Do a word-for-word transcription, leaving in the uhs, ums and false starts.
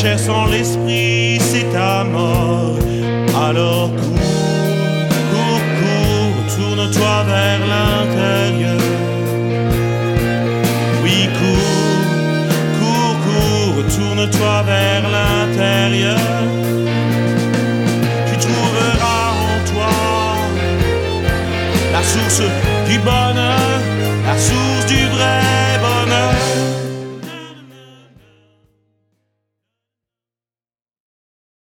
chair sans l'esprit, c'est ta mort. Alors cours, cours, cours, tourne-toi vers l'intérieur. Oui, cours, cours, cours, tourne-toi vers l'intérieur. Tu trouveras en toi la source qui bat